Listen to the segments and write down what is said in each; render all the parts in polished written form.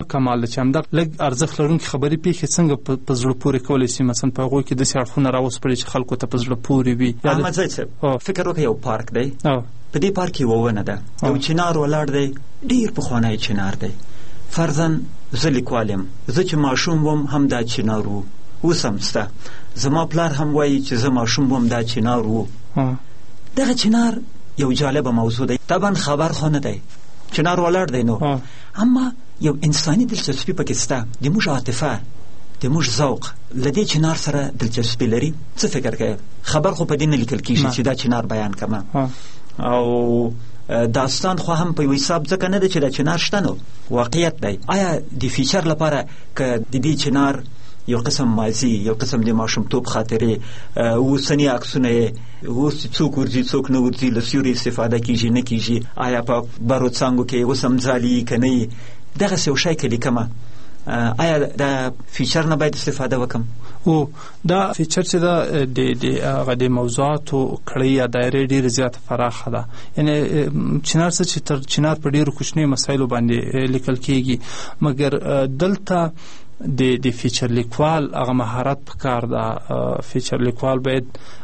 کمال چې همدا لږ ارزښت لرونکي خبرې پیښې څنګه په زړه پورې کولی شي، مثلا په هغوی کې داسې اړخونه راوسپړي چې خلکو ته په زړه پورې وي. احمد زید صاحب فکر وکړه یو پارک دی، په دې پارک کې یوه ونه ده، یو چنار ولاړ دی، ډېر پخوانی چنار دی. فرضاً زه لیکوال یم، زه چې ماشوم وم هم دا چنار و، اوس هم شته. زما پلار هم وایي چې زه ماشوم وم دا چنار و. دغه چنار یو جالبه موضوع دی. طبعا خبر خو نه دی، چنار ولاړ دی نو، اما یو انساني دلچسپي پکې شته، د موږ عاطفه، د موږ ذوق له دې چنار سره دلچسپي لري. څه فکر کوې؟ خبر خو په دې نه لیکل کېږي چې دا چنار بیان کړم، او داستان خو هم په یو حساب ځکه نه دی چې دا چنار شته نو واقعیت دی. آیا د فیچر لپاره که د دې چنار یو قسم ماضي، یو قسم د ماشومتوب خاطرې، اوسني عکسونه، اوس څوک ورځي څوک نه ورځي، له سیوري استفاده کېږي نه کېږي، آیا په برو څانګو کې اوس هم ځالي که نه، دغسې یو شی که لیکمه آیا د فیچر نه باید استفاده وکم؟ او دا فیچر چې دا د موضوعاتو کړۍ یا دایرې ډېرې زیاته پراخه ده. یعنې چنار څه چې تر چنار په ډېرو کوچنیو مسایلو باندې لیکل کېږي، مګر دلته د فیچر لیکوال هغه مهارت پکار ده. فیچر لیکوال باید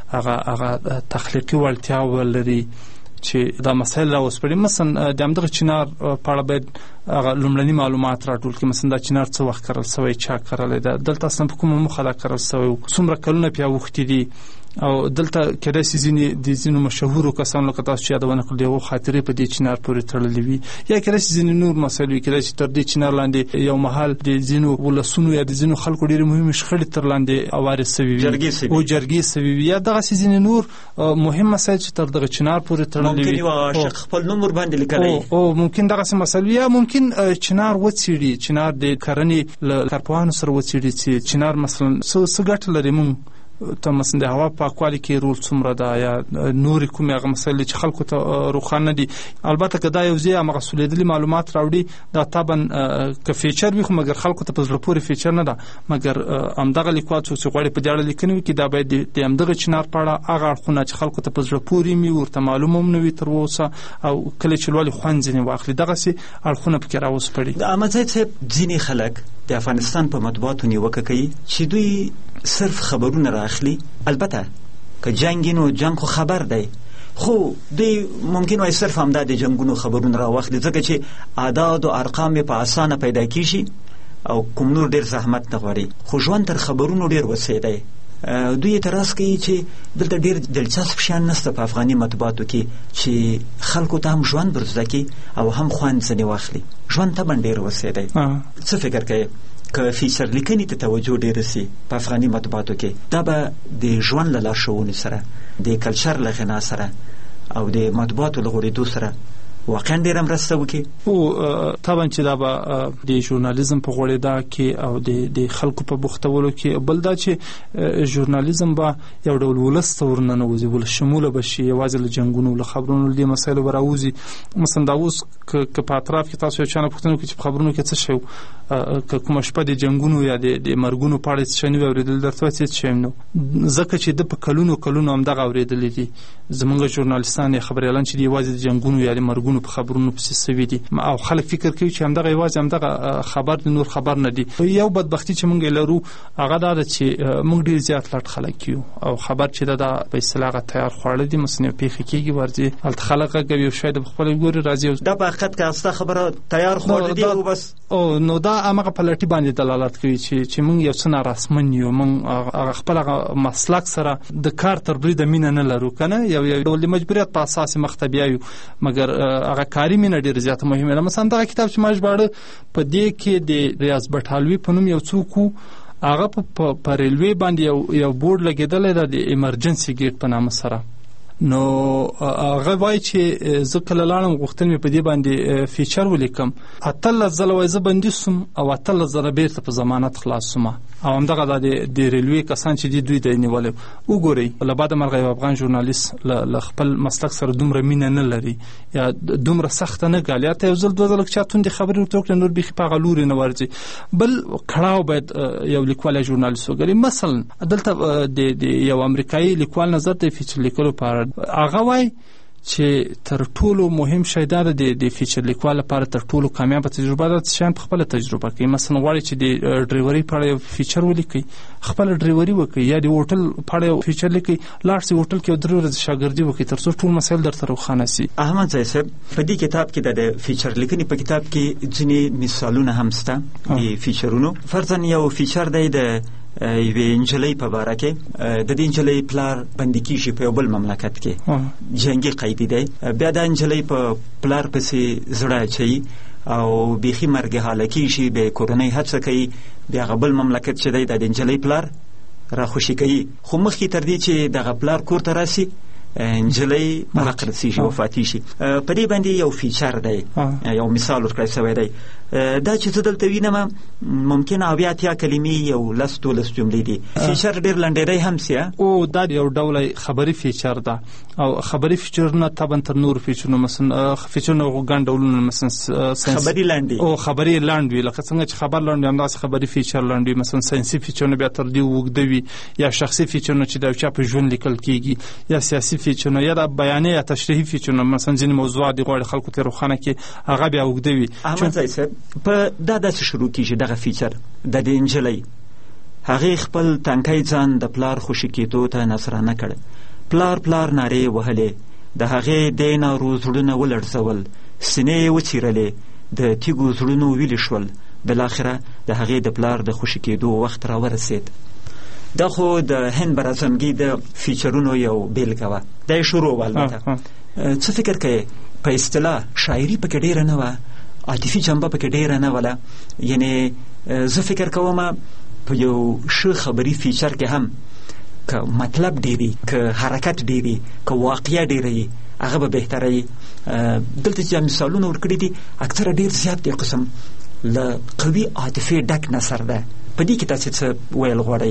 هغه تخلیقي وړتیا ولري چې دا مسایل راوسپړي. مثلا د همدغه چنار په اړه باید هغه لومړني معلومات راټول کړي، مثلا دا چنار څه وخت کرل سوی، چا کرلی ده، دلته اصلا په کومه موخه دا کرل سوی، څومره کلونه پې اوښتي دي، او دلته کېدای شي ځینې مشهورو کسانو لکه تاسو چې یادونه کړل د هغو خاطرې په دې چنار پورې تړلې وي، یا کېدای شي ځینې نور مسایل وي، کېدای شي تر دې چنار لاندې یو مهال د ځینو ولسونو یا د ځینو خلکو ډېرې مهمې شخړې تر لاندې اوارې سوي وي او جرګې سوي وي، یا دغسې ځینې نور مهم مسایل چې تر دغه چنار پورې تړلې وي. ممکن یو عاشق خپل نوم ورباندې لیکلی او ممکن دغسې مسایل وي، یا ممکن چنار وڅېړي، چنار د کرنې له کارپوهانو سره وڅېړي چې چنار مثلا څه ګټه لري موږ ته، مثلا د هوا پاکوالي کې رول څومره ده، یا نورې کومې هغه مسایل چې خلکو ته روښانه دي. البته که دا یو ځای همغه سولیدلي معلومات راوړي، دا طبعا که فیچر وي خو مګر خلکو ته په زړه پورې فیچر نه ده، مګر همدغه لیکوال څوک چې غواړي په دې اړه لیکنې وکړي دا باید د همدغه چنار په اړه هغه اړخونه چې خلکو ته په زړه پورې وي، ورته معلومه هم نه وي تر اوسه، او کله چې لولي خوند ځینې واخلي، دغسې اړخونه پکې راوسپړي. احمد زید صاحب، ځینې خلک د افغانستان په مطبوعاتو نیوکه کوي چې دوی صرف خبرونه راخلي. البته که جنگ نو جنگ خو خبر دی، خو دوی ممکن وای صرف همدا د جنگونو خبرونه راواخلي، ځکه چې اعداد او ارقام په اسانه پیدا کیږي او کوم نور ډېر زحمت نه غواړي. خو ژوند تر خبرونو ډېر وسیع دی. دوی اعتراض کوي چې دلته ډېر دلچسپ شیان نشته په افغاني مطبوعاتو کې چې خلکو ته هم ژوند ورزده کړي او هم خوند ځنې واخلي. ژوند طبعا ډېر وسیع دی. څه فکر کوي که فیچر لیکنې ته توجه ډېره سي په افغاني مطبوعاتو کې، دا به د ژوند له لارښوونې سره، د کلچر له غنا سره او د مطبوعاتو له غوړېدو سره واقعا ډېره مرسته وکړي؟ او طبعا چې دا به د ژورنالیزم په غوړېدا کې او د خلکو په بوختولو کې، بل دا چې ژورنالیزم به یو ډول ولس ته ورننوځي، ولس شموله به شي، یوازې له جنګونو له خبرونو له دې مسایلو به راوځي. مثلا دا اوس که په اطراف کې تاسو یو چا نه پوښتنه وکړي چې په خبرونو کې څه شی که کومه شپه د جنګونو یا د مرګونو په اړه څه شی نه وي اورېدلي، درته وایي څه شی نو، ځکه چې ده په کلونو همدغه اورېدلي دي. زموږ ژورنالیستان یا خبریالان چې دي یوازې د جنګونو یا د مرګونو په خبرونو پسې سوي دي، او خلک فکر کوي چې همدغه یوازې همدغه خبر د نور خبر نه دي. یو بدبختي چې موږ لرو هغه دا ده چې موږ ډېر زیات لټ خلک یو، او خبر چې دا په اصطلاح هغه تیار خواړه دي، مثلا پیښې کېږي ورځي هلته خلک غږوي او شاید په خپله ګوري راځي، دا په حقیقت کې استه خبره تیار خواړه دي او بس. او نو دا همغه په لټي باندې دلالت کوي چې موږ یو څه نارسمن یو، موږ خپل مسلک سره د کار تر بریده مینه نه لرو که نه، یو ډول مجبوریت په اساس مخ ته بیایو، مګر هغه کاري مینه ډېره زیاته مهمه ده. مثلا دغه کتاب چې ما ژباړه په دې کې د ریاض بټالوي په نوم یو څوک و، هغه په ریلوې باندې یو بورډ لګېدلی ده د ایمرجنسي ګیټ په نامه سره. نو هغه وایي چې زه کله لاړم غوښتل مې په دې باندې فیچر ولیکم، 18 ځله وایي زه بندي سوم او 18 ځله بیرته په ضمانت خلاص سوم، او همدغه د ریلوې کسان چې دي دوی ته یې نیولي. وګورئ له بعده مرغه یو افغان ژورنالیست له خپل مسلک سره دومره مینه نه لري یا دومره سخته نه ګالي، حتی یو ځل دوه ځله چا توندې خبرې ورته وکړي نور بیخي په هغه لورې نه ورځي. بل کړاو باید یو لیکوال ژورنالیست وګوري. مثلا دلته د یو امریکایي لیکوال نظر د فیچر لیکلو په اړه هغه وایي چې تر ټولو مهم شی دا ده د فیچر لیکوال لپاره تر ټولو کامیابه تجربه ده چې شیان په خپله تجربه کوي. مثلا غواړي چې د ډرایورۍ په اړه یو فیچر ولیکي، خپله ډرایوري وکړي، یا د هوټل په اړه یو فیچر لیکي، لاړ شي هوټل کې یو 3 ورځې شاګردي وکړي تر څو ټول مسایل درته روښانه شي. احمد صاحب په دې کتاب کې د فیچر لیکنې په کتاب کې ځینې مثالونه هم شته د فیچرونو. فرضاً یو فیچر دی د یوې نجلۍ په باره کې، د دې نجلۍ پلار بندي کېږي په یو بل مملکت کې، جنګي قیدي دی. بیا دا نجلۍ په پلار پسې زړه اچوي او بیخي مرګ حاله کېږي، بیا کورنۍ هڅه کوي بیا هغه بل مملکت چې دی د نجلۍ پلار راخوشي کوي. خو مخکې تر دې چې دغه پلار کور ته راسي نجلۍ مرګ رسېږي، وفاتي شي. په دې باندې یو فیچر دی، یو مثال ورکړی شوی دی. دا چې زه دلته وینم ممکن 80 کلمې یو 10-12 جملې دي. فیچر ډېر لنډیدی هم سي او دا یو ډول خبري فیچر ده، او خبري فیچرونه طبعا تر نور فیچرونو مثلا فیچرونه ګڼ ډولونه مثلا خبري لنډي او خبري لنډ وي، لکه څنګه چې خبر لنډ هم داسې خبري فیچر لنډ وي. مثلا ساينسي فیچرونه بیا تر دې اوږده وي، یا شخصي فیچرونه چې د چا په ژوند لیکل کېږي، یا سیاسي فیچرونه، یا د بیانیه یا تشریحي فیچرونه. مثلا ځینې موضوعات د غواړي خلکو ته روښانه کړي، هغه بیا اوږده وي. احمد صاحب په دا داسې شروع کېږي دغه فیچر د دې نجلۍ، هغې خپل تنکی ځان د پلار خوشي کېدو ته نصرانه کړ. پلار نارې وهلې، د هغې دې نارو زړونه ولړزول، سینې یې وڅیرلې، د تیږو زړونو ویلې شول. بالاخره د هغې د پلار د خوشي کېدو وخت راورسېد. دا خو د هند براعظمګي د فیچرونو یو بیلګه وه. دا یې شروع وه. البته څه فکر کوې؟ په اصطلاح شاعري پکې ډېره نه وه، عاطفي جنبه پکې ډېره نه وله. یعنې زه فکر کوم په یو ښه خبري فیچر کې هم که مطلب ډېري، که حرکت ډېري، که واقعه ډېره وي، هغه به بهتره وي. دلته چې مثالونه ورکړي دي اکثره ډېر زیات دی قسم له قوي عاطفې ډک نثر ده. په دې کې تاسې څه ویل غواړئ؟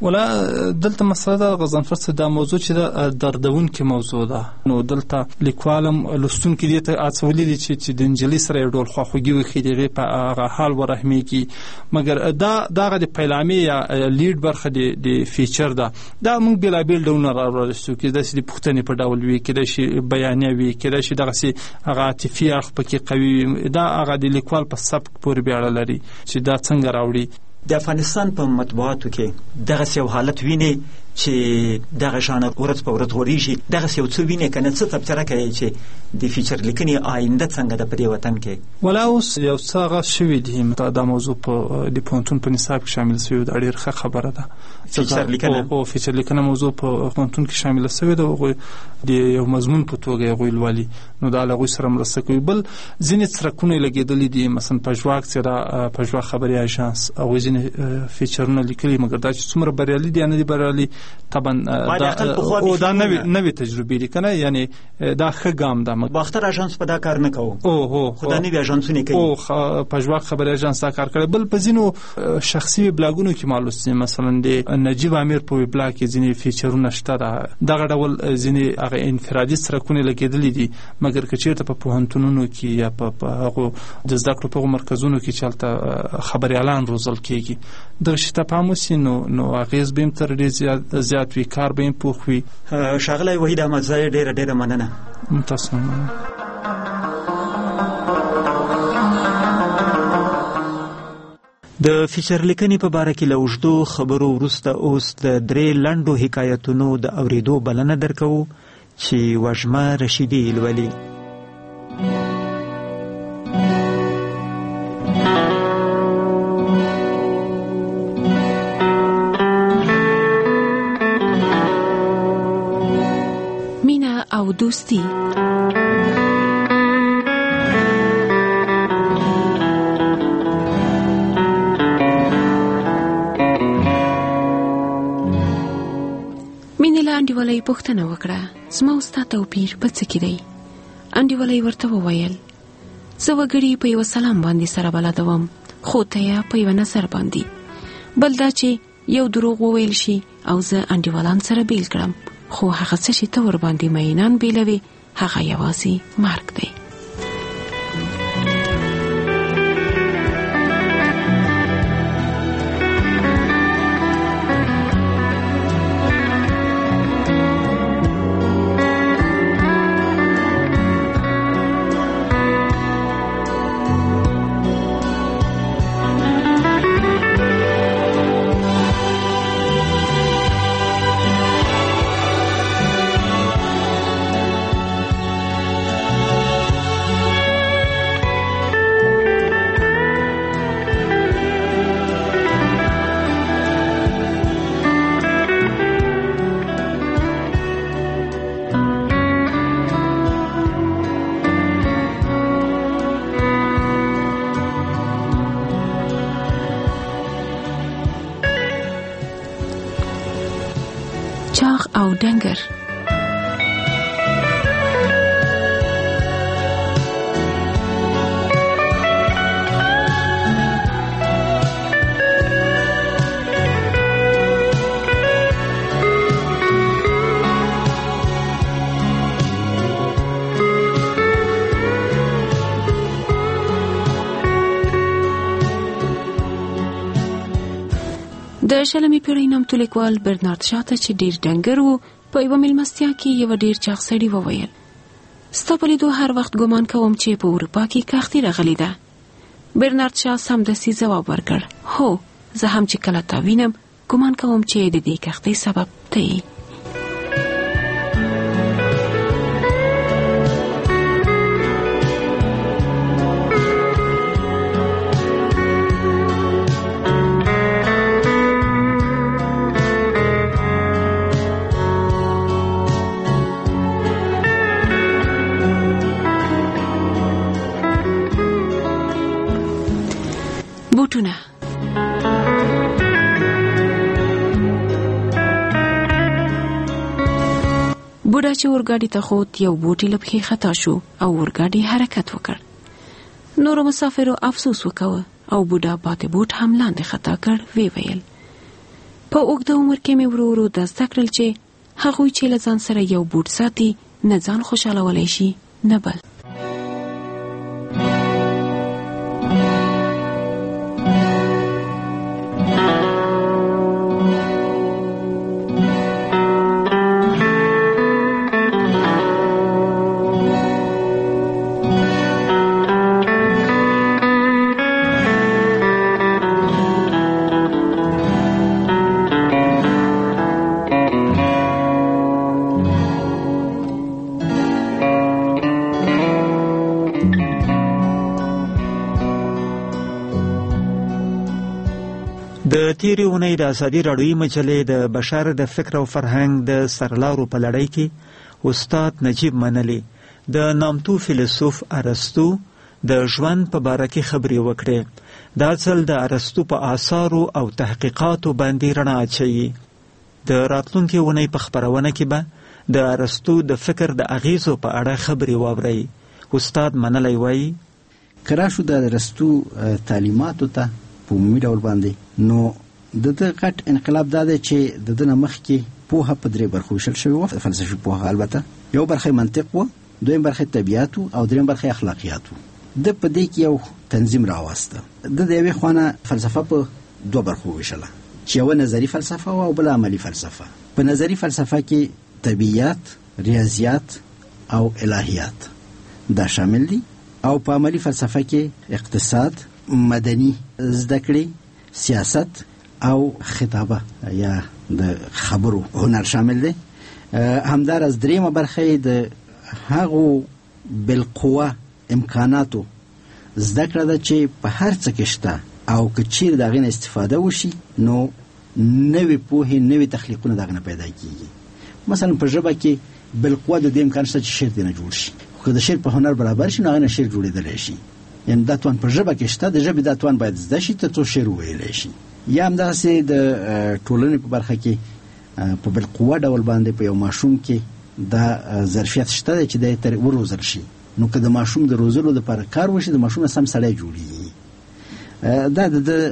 ولا دلته مسله ده غضنفر صاحب، دا موضوع چې ده دردونکې موضوع ده. نو دلته لیکوالم لوستونکي دې ته هڅولي دي چې د نجلۍ سره یو ډول خواخوږي وښيي، د هغې په هغه حال ورحمېږي. مګر دغه د پیلامې یا لیډ برخه د فیچر ده، دا موږ بېلابېل ډولونه راوړلو. کېدای شي د پوښتنې په ډول وي، کېدای شي بیانیه وي، کېدای شي دغسې هغه عاطفي اړخ پکې قوي وي. دا هغه د لیکوال په سبک پورې بیا اړه لري چې دا څنګه راوړي. د افغانستان په مطبوعاتو کې دغسې یو حالت وینئ چې دغه ژانر ورځ په ورځ غوړېږي؟ دغسې یو څه وینئ که نه؟ څه تبصره کوئ چې د فیچر لیکنې آینده څنګه ده په دې وطن کې؟ ولا اوس یو څه هغه شوي دي، دا موضوع د پوهنتون په نصاب کې شامل شوي ده. ډېره ښه خبره ده. فیچر لیکنه او فیچر لیکنه موضوع په پوهنتون کې شامل شوې ده. هغوی د یو مضمون په توګه هغوی لولي، نو دا له هغوی سره مرسته کوي. بل ځینې څرکونه یې لګېدلي دي، مثلا پژواک چې ده پژواک خبري اژانس، هغوی ځینې فیچرونه لیکلي، مګر دا چې څومره بریالي دي یا نه دي بریالي طبعا دا نوې تجربې دي که نه، یعنې دا ښه ګام ده. باختر اژانس په دا کار نه کوو، خو دا نوي اژانسونه کوي. او پژواک خبري اژانس دا کار کړی. بل په ځینو شخصي ویبلاګونو کې معلوم دي، مثلا د نجیب امیر په ویبلاګ کې ځینې فیچرونه شته ده. دغه ډول ځینې هغه انفرادي څرکونه لګېدلي دي. مګر که چېرته په پوهنتونونو کې یا په هغو د زده کړو په هغو مرکزونو کې چې هلته خبریالان روزل کېږي، دغه شي ته پام وشي، نو اغېز به هم تر ډېر زیات وي، کار به هم پوخ وي. ښاغلی وحید احمدزی، ډېره مننه. تاسو مننه. د فیچر لیکنې په باره کې له اوږدو خبرو وروسته اوس د 3 لنډو حکایتونو د اورېدو بلنه درکوو چې وژمه رشیدي لولي. مینه او دوستی. انډیوالۍ پوښتنه وکړه، زما او ستا توپیر په څه کې دی؟ انډیوالۍ ورته وویل، زه وګړي په یو سلام باندې سره بلدوم، خو ته یې په یو نظر باندې. بل دا چې یو دروغ وویل شي او زه انډیوالان سره بیل کړم، خو هغه څه چې ته ور باندې مینان بیلوي هغه یوازې مرګ دی. چاغ او ډنګر. د شلمې پیړۍ نامتو لیکوال برنارد شا ته چې ډیر ډنګر و په یوه میلمستیا کې یو ډیر چاغ سړي وویل: ستا په لیدو هر وخت ګمان کوم چې په اروپا کې کښتۍ راغلې ده. برنارد شا سمدستي ځواب ورکړ: هو، زه هم چې کله تا وینم ګمان کوم چې د دې کښتۍ سبب ته یې. بوټونه. بوډا چې اورګاډي ته خوت یو بوټي له پښې خطا شو او اورګاډي حرکت وکړ. نورو مسافرو افسوس وکاوه او بوډا پاتې بوټ هم لاندې خطا کړ. وی ویل: په اوږده عمر کې مې ورو ورو دا زده کړل چې هغوی چې له ځان سره یو بوټ ساتي نه ځان خوشحالولی شي نه بل. د تیرې اونۍ د ازادي راډیویي مجلې د بشر د فکر او فرهنګ د سرلارو په لړۍ کې استاد نجیب منلي د نامتو فیلسوف ارسطو د ژوند په باره کې خبرې وکړې. دا ځل د ارسطو په آثارو او تحقیقاتو باندې رڼا اچوي. د راتلونکې اونۍ په خپرونه کې به د ارسطو د فکر د اغیزو په اړه خبرې واورئ. استاد منلی وایي: که راشو د ارسطو تعلیماتو ته په عمومي ډول باندې، نو د ده غټ انقلاب دا دی چې د ده نه مخکې پوهه په درې برخو ویشل شوې وه. فلسفي پوهه البته، یو برخه منطق و، دویم برخه طبیعت و او دریم برخه اخلاقیات و. ده په دې کې یو تنظیم راوسته. د یوې خوانه فلسفه په دوه برخو ویشله چې یوه نظري فلسفه او بل عملي فلسفه. په نظري فلسفه کې طبیعت، ریاضیات او الهیات دا شامل دي، او په عملي فلسفه کې اقتصاد، مدني زده کړې، سیاست او خطابه یا د خبرو هنر شامل دي. همداراز دریمه برخه د هغو بالقوه امکاناتو زده کړه ده چې په هر څه کې شته، او که چیرې د هغې نه استفاده وشي نو نوې پوهې، نوې تخلیقونه د هغې نه پیدا کېږي. مثلا په ژبه کې بالقوه د دې امکان شته چې شعر دې نه جوړ شي، که د شعر په هنر برابر شي نو هغې نه شعر جوړېدلی شي. یعنې دا توان په ژبه کې شته، د ژبې دا توان باید زده شي تر څو شعر وویلی شي. یا همدغسې د ټولنې په برخه کې په بالقوه ډول باندې په یو ماشوم کې دا ظرفیت شته دی چې دی وروزل شي. نو که د ماشوم د روزلو دپاره کار وشي، د ماشوم نه سم سړی جوړېږي. دا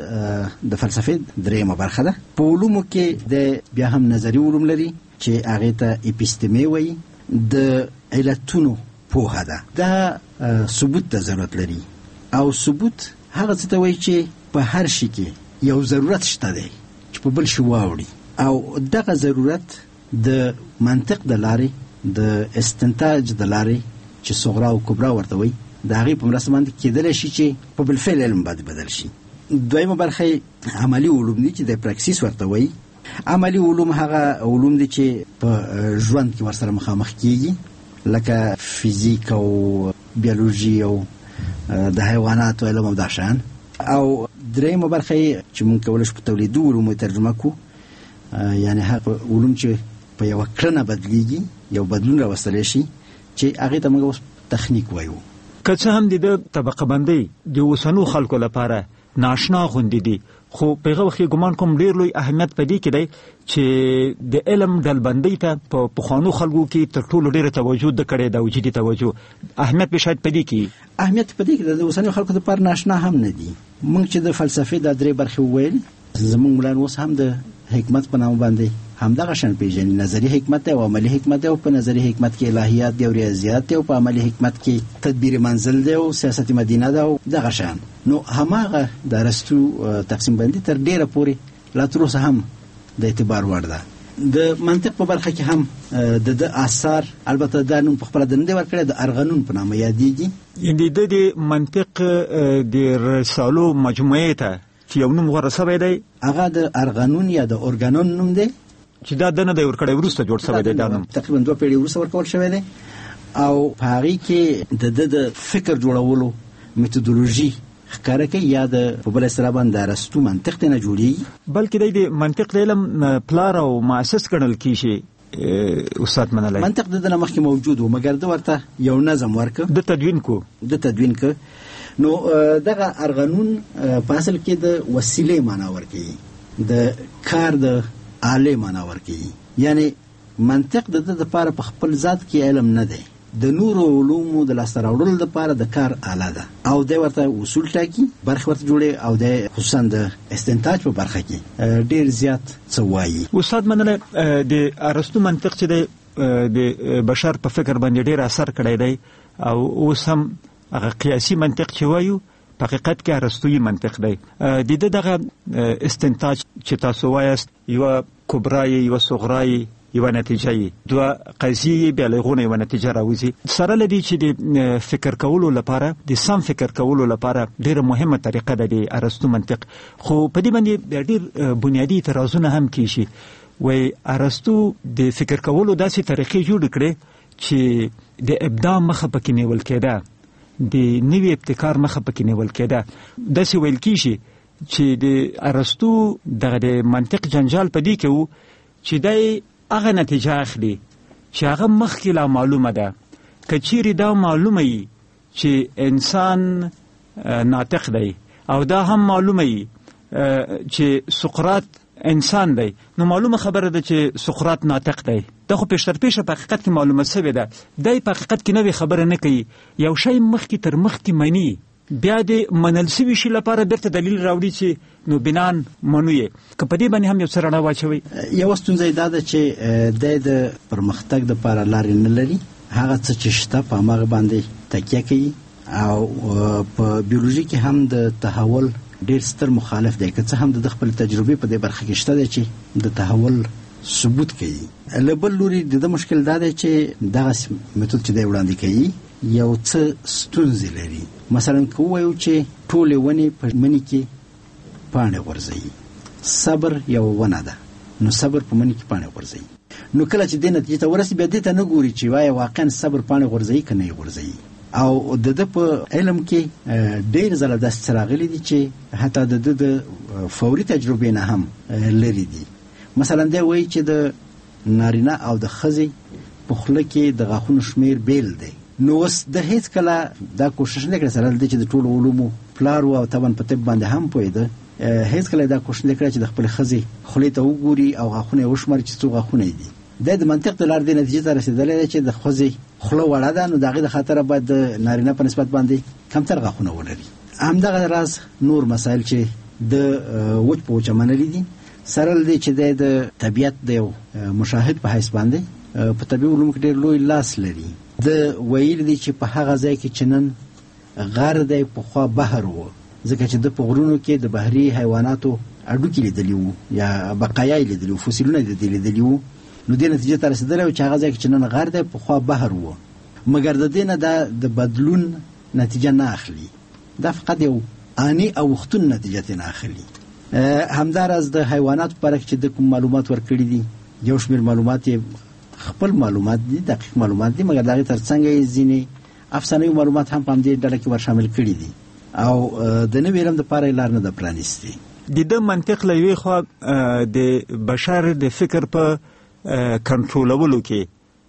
د فلسفې درېیمه برخه ده. په علومو کې د بیا هم نظري علوم لري چې هغې ته اپیستمې وایي. د علتونو پوهه ده، دا ثبوت ته ضرورت لري، او ثبوت هغه څه ته وایي چې په هر شي کې یو ضرورت شته دی چې په بل شي واوړي، او دغه ضرورت د منطق د لارې، د استنتاج د لارې چې صغرا او کبرا ورته وایي، د هغې په مرسته باندې کېدلی شي چې په بالفعل علم باندې بدل شي. دویمه برخه عملي علوم دي چې د پراکسیس ورته وایي. عملي علوم هغه علوم دي چې په ژوند کې ورسره مخامخ کېږي، لکه فیزیک او بیولوژي او د حیواناتو علم او دا شیان. او درېیمه برخه چې موږ کولی شو په تولیدي علومو ترجمه کړو، یعنې هغه علوم چې په یوه کړنه بدلیږي، یو بدلون راوستلی شي، چې هغې ته موږ اوس تخنیک وایو. که څه هم د طبقه بندۍ د اوسنو خلکو لپاره ناشنا غوندي دي خو په هغه وخت ګمان کوم ډیر لوی اهمیت پدې کې دی چې د علم ډلبندۍ ته په پخوانو خلکو کې تر ټولو ډیره توجه د کړې د وجودي توجه اهمیت به شاید پدې کې اهمیت پدې کې د اوسنیو خلکو لپاره ناشنا هم نه دي. موږ چې د فلسفې د درې برخې وویل زموږ ملان اوس هم د حکمت په نام باندې همدغه شان پیژني. نظری حکمت او عملی حکمت دی، او په نظری حکمت کې الهیات دی او ریاضیات دی، او په عملی حکمت کې تدبیر منزل دی او سیاست مدینه دی او دغه شان. نو هماغه د ارسطو تقسیم بندي تر ډیره پورې لا تر اوسه هم د اعتبار وړ ده. د منطق په برخه کې هم د آثار البته دا نوم په خپل د نه ورکړی د ارغنون په نامه یادېږي. یعنی د منطق د رسالو مجموعه ته چې یو نوم غوړه شوی دی هغه د ارغنون یا د اورګانون نوم دی چې دا دنه د ورکړې ورسته جوړ شوی دی. دا نوم تقریبا 2 پیړۍ ورسته ورکول شوی دی او په هغه کې د فکر جوړولو میتودولوژي ښکاره کوي یا د په بل سره باندې ارسطو منطق ته نه جوړي بلکې د منطق د علم پلار او مؤسس ګڼل کیږي. استاد منلای منطق د دنه مخکې موجود و مګر د ورته یو نظم ورک د تدوین کو نو دغه ارغنون په اصل کې د وسیلې معنی ورکي، د کار د آله معنی ورکي. یعنی منطق د لپاره په خپل ذات کې علم نه دی، د نورو علومو د لاسته راوړلو لپاره د کار آله ده او د ورته اصول ټاکي، برخه ورته جوړي او د خصوصا د استنتاج په برخه کې ډیر زیات څه وایي. استاد منله د ارسطو منطق چې د بشر په فکر باندې ډیر اثر کړی دی او اوس هم هغه قیاسي منطق چې وایو په حقیقت کې ارسطویی منطق دی. د دغه استنتاج چې تاسو وایست یو کبرای یو صغرای یو نتیجه دوه قضیه بیا لغونه یو نتیجه راوځي سره لدی چې د فکر کولو لپاره د سم فکر کولو لپاره ډیره مهمه طریقه ده د ارسطو منطق. خو په دې باندې ډیر بنیادی اعتراضونه هم کیږي. وای ارسطو د فکر کولو داسې طریقې جوړ کړې چې د ابداع مخه پکې نیول کېده، د نوې ابتکار مخه پکې نیول کېده. داسې ویل کیږي چې د ارسطو د منطق جنجال پدې کې وو چې د هغه نتیجه اخلي چې هغه مخکې لا معلومه ده. که چیرې دا معلومه وي چې انسان ناطق دی او دا هم معلومه وي چې سقراط انسان دی، نو معلومه خبره ده چې سقراط ناطق دی. دا خو پیشترپیشه په حقیقت کې معلومه شوې ده. دی په حقیقت کې نوې خبره نه کوي، یو شی مخکې تر مخکې مني، بیا د منل شوي شي لپاره بیرته دلیل راوړي چې نو بنان منو یې. که په دې باندې هم یو څه رڼا واچوي. یو ستونزه دا ده چې د پرمختګ دپاره لارې نه لري، هغه څه چې شته په هماغه باندې تکیه کوي او په بیولوژي کې هم د تحول ډیر ستر مخالف دی، که څه هم د خپل تجربې په دې برخه کې شته دی چې د تحول ثبوت کوي. له بل لوري د مشکل دا دی چې دغه میتود چې دی وړاندې کوي یو څه ستونزې لري. مثلا که ووایو چې ټولې ونې په مني کې پاڼې غورځوي، صبر یو ونه ده، نو صبر په مني کې پاڼې غورځوي. نو کله چې دې نتیجې ته ورسي بیا دې ته نه ګوري چې وایي واقعا صبر پاڼې غورځوي که نه یې غورځوي. او د په علم کې ډېر ځله داسې راغلي دي چې حتی د فوري تجربې نه هم لري دي. مثلا دی وایي چې د نارینه او د ښځې په خوله کې د غاښونو شمیر بیل دی. نو اوس د هیڅ کله دا کوشش نه کړی سره د چې د ټولو علومو پلار او طبعا په طب باندې هم پوهېده، هیڅ کله دا کوشش نه کړی چې د خپل ښځې خولې ته وګوري او غاښونه یې وشماري چې څو غاښونه یې دي. د منطق د لارې د نتیجې ته رسېدلی دی چې د ښځې خوله وړه ده، نو د هغې د خاطره باید د نارینه په نسبت باندې کمتر غاښونه ولري. همدغه راز نور مسایل چې د وچ په وچه منلي دي سره له دې چې د طبیعت د یو مشاهد په حیث باندې په طبیعي علومو کې ډېر لوی لاس لري. د ویل دي چې په هغه ځای کې چې نن غر دی پخوا بحر و، ځکه چې د په غرونو کې د بحري حیواناتو اډوکې لیدلي وو یا بقایا یې لیدلي وو، فوسیلونه یې لیدلي وو. نو دې نتیجې ته رسېدلی و چې هغه ځای کې چې نن غر دی پخوا بحر و، مګر د دې نه دا د بدلون نتیجه نه اخلي، دا فقط یو آني او وختون نتیجه نه اخلي. همداراز د حیواناتو په اړه چې د کوم معلومات ورکړي دي، یو شمېر معلومات یې خپل معلومات دي، دقیق معلومات دي، مګر د هغې تر څنګ یې ځینې افسانوي معلومات هم په همدې ډله کې ورشامل کړي دي او د نوي علم دپاره یې لار نه ده پرانیستې. د منطق له یوې خوا د بشر د فکر په کنټرولولو کې،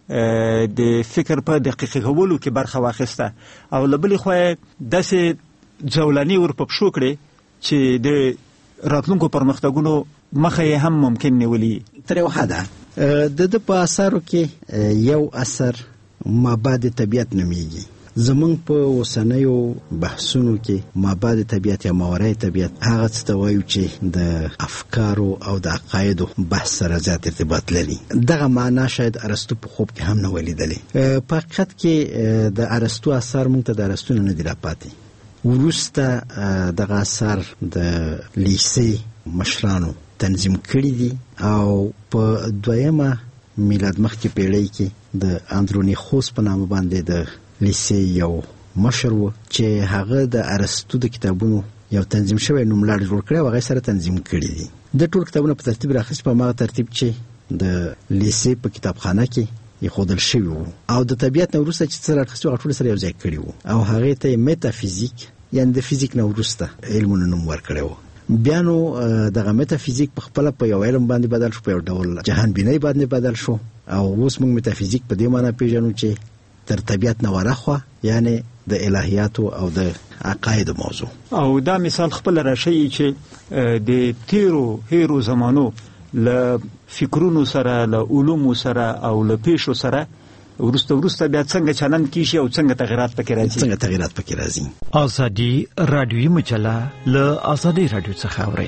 د فکر په دقیق کولو کې برخه واخیسته، او له بلې خوا داسې ځولاني ور په پښو کړې چې د راتلونکو پرمختګونو مخه یې هم ممکن نیولي؟ تر یو حده د په اثرو کې یو اثر مابعد طبیعت نومیږي. زمونږ په اوسنیو بحثونو کې مابعد طبیعت یا ماورای طبیعت هغه څه ته وایو چې د افکارو او د عقایدو بحث سره زیات ارتباط لري. دغه معنا شاید ارسطو په خوب کې هم نه ولیدلې. په حقیقت کې د ارسطو اثر موږ ته د ارسطو نه دی راپاتې. وروسته دغه اثر د لیسې مشرانو تنظیم کړی دي او په دویمه میلاد مخکې پیړۍ کې د اندرونیخوس په نامه باندې د لیسې یو مشر و چې هغه د ارسطو د کتابونو یو تنظیم شوی نوملړ جوړ کړی او هغه سره تنظیم کړی دي. د ټول کتابونو په ترتیب راخیست په هغه ترتیب چې د لیسې په کتابخانه کې یې شوی وو او د طبیعت نه وروسته چې څه راخیست هغه ټول سره یو ځای کړی وو او هغه ته میتافیزیک یعنی د فزیک نه وروسته علمونو نوم ورکړی وو. بیا نو دغه میتافیزیک په خپل په یو علم باندې بدل شو، په یو ډول جهان بینی باندې بدل شو او اوس موږ میتافیزیک په دې معنی پیژنو چې تر طبیعت نه ورخوا یعنی د الهیاتو او د عقاید موضوع. او دا مثال خپل راشي چې د هیرو زمانو له فکرونو سره له علومو سره او له پیښو سره ورسته بیا څنګه چلند کیږي او څنګه تغیرات پکې راځي. ازادي رادیوي مجله له ازادي رادیو څخه اوري.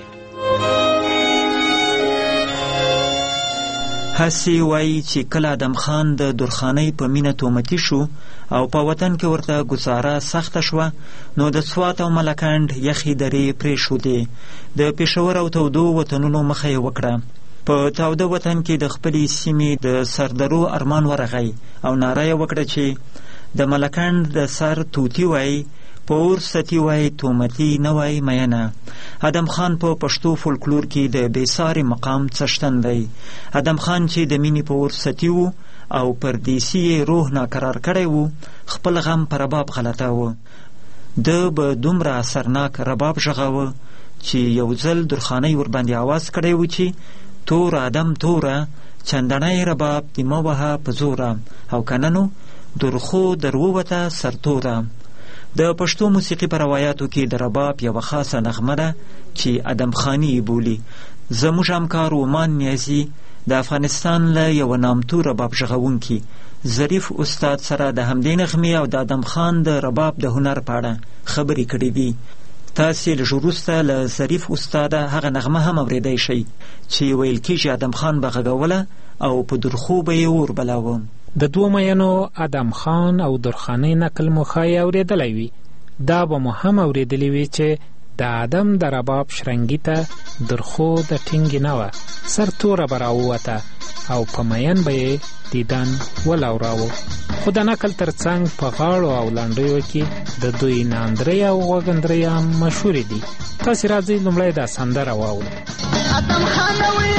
هسي وایي چې کله آدم خان د درخانۍ په مینه تومتي شو او په وطن کې ورته ګزاره سخته شوه نو د سوات او ملکنډ یخې درې پرېښودې. د پېښور او تودو وطنونو مخه یې وکړه. په تاوده وطن کې د خپلې سیمې د سردرو ارمان ورغی او ناره یې وکړه چې د ملکنډ د سر توتی وای، په اور ستی وای، تومتی نه وای مینه. ادم خان په پښتو فولکلور کې د بېساري مقام څښتن دی. ادم خان چې د مینې په اور ستی و او پردیسي روح ناقرار کړی و، خپل غم په رباب غلطاوه. ده به دومره اثرناک رباب غږاوه چې یو ځل درخانۍ ورباندې آواز کړی و چې تور آدم توره چندنی رباب دی موها په زوره او کننو درخو درووته سرتوره. د پښتو موسیقي په روایاتو کې د رباب یوه خاصه نغمه ده چې ادم خانی بولی. زموږ همکار عمان نیازي د افغانستان له یوه نامتو رباب غږونکي ظریف استاد سره د همدې نغمې او د ادم خان د رباب د هنر په اړه خبرې کړې دي. تاسې لږ وروسته له ظریف استاده هغه نغمه هم اورېدی شئ چې ویل کېږي ادم خان به غږوله او په درخو به یې اور بلاوه. د دوه مینو ادم خان او درخانۍ نقل مو ښایي اورېدلی وي. دا به مو هم اورېدلی وي چې د ادم د رباب شرنګي ته درخو د ټینګې نه وه، سر توره به راووته او په مین به یې دیدن ولاوراوه. خو د نقل تر څنګ په غاړو او لنډیو کې د دوی ناندرۍ او غوږندرۍ هم مشهورې دي. تاسې راځئ لومړی دا سندره واورو. ادم خانوي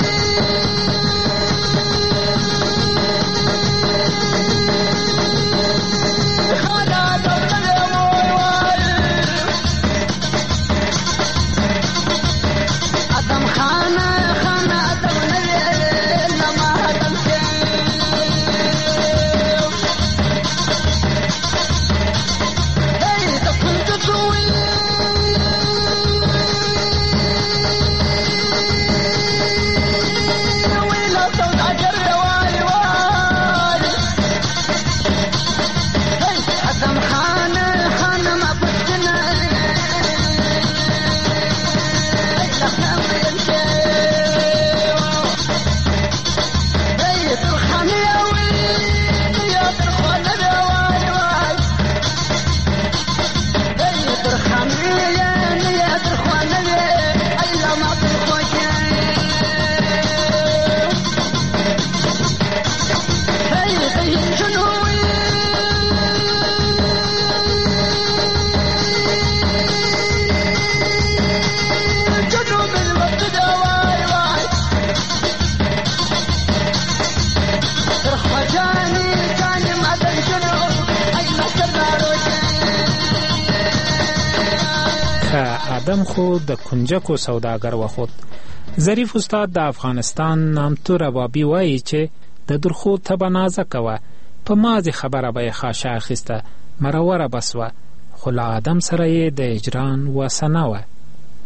آدم خو د کنجکو سوداګر وخوت. ظریف استاد د افغانستان نامتو ربابي وایي چې د درخو تبه نازکه وه، په مازې خبره به یې خاشه اخیسته، مروره به سوه، خو له آدم سره یې د اجران وسه نه وه.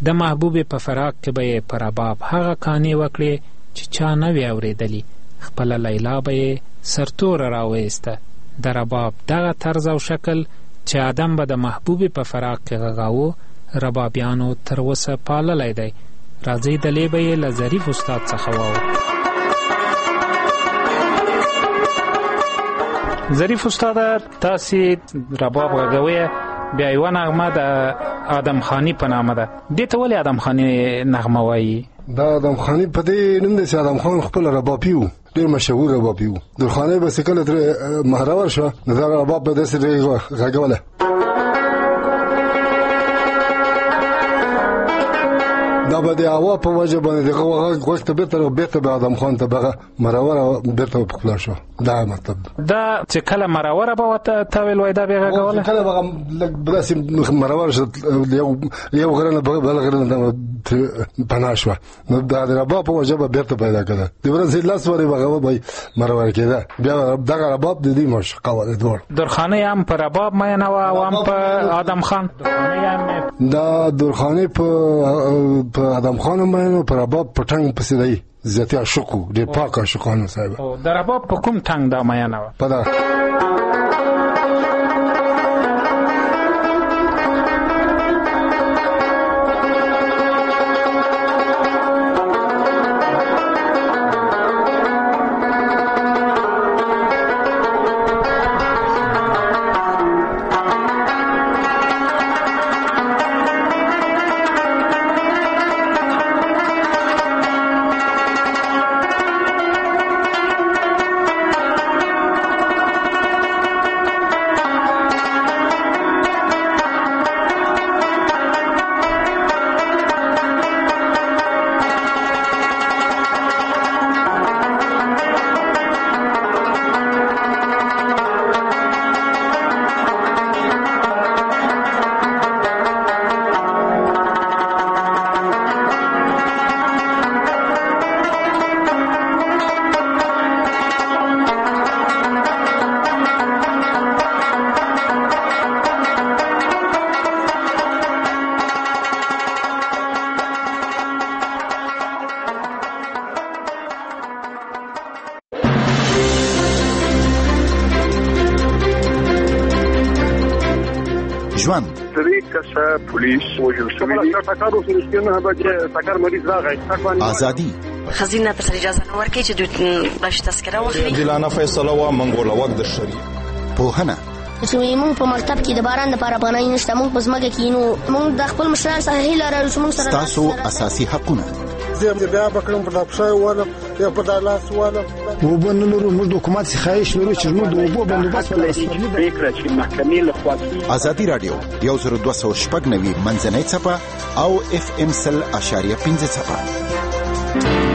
د محبوبې په فراق کې به یې په رباب هغه کانې وکړې چې چا نه وي اورېدلي، خپله لیلا به یې سرتوره راویسته. د رباب دغه طرز او شکل چې آدم به د محبوبې په فراق کې غږاوه ربابیانو تر اوسه پاللی دی. راځئ دلې به یې له ظریف استاد څخه واورو. ظریف استاده، تاسې رباب غږوئ، بیا یوه نغمه د آدم خانی په نامه ده. دې ته ولې آدم خانی نغمه وایي؟ دا آدم خانی په دې نوم دی چې آدم خان خپل ربابي و، ډېر مشهور ربابي و. درخانۍ به چې کله ترې مهرور شوه نو دغه رباب به داسې غږوله. دا به د هوا په وجه باندې دغه غږ ته بېرته به آدم خان ته بغه مروره بېرته پخلا شوه. دا مطلب دا چې کله مروره به ورته تا ویل وایي دا به یې غږوله، کله به داسې مروره شوه یو غره نه بل غره نه پناه شوه نو دا د رباب په وجه به بېرته پیدا کړه. د ورځې لس ورې به به مروره کېده. بیا دغه رباب د دې مشقه وه. دواړه درخانۍ هم په رباب مینه وه او هم په آدم خان. دا درخانۍ په آدم خان مینه، په رباب په ټنګ پسې دی زیاتې عاشق و، ډېر پاک عاشقانو صاحب. د رباب په کوم ټنګ دا مینه وه؟ په دا ژوند پولیس وژل شوی ازادي خزینه ته اجازه نه ورکړي چې دوی باش تذکره واخلي. جلانه فیصله وا منګول وخت د شری پوهنه چې موږ په مکتب کې د باران لپاره پناه نشته، موږ په ځمکه کې نو موږ د خپل مشران سره هیله لرو چې موږ سره تاسو اساسي حقونه زه بیا بکرم په لپاره وله یا په دالاس وله وبنلو موږ حکومت څخه خواهش لرو چې موږ د اوبو بندوبست وکړو چې محکمې له خوا ازادي رادیو 1290 منځنۍ څپه او FM 100.5 څپه.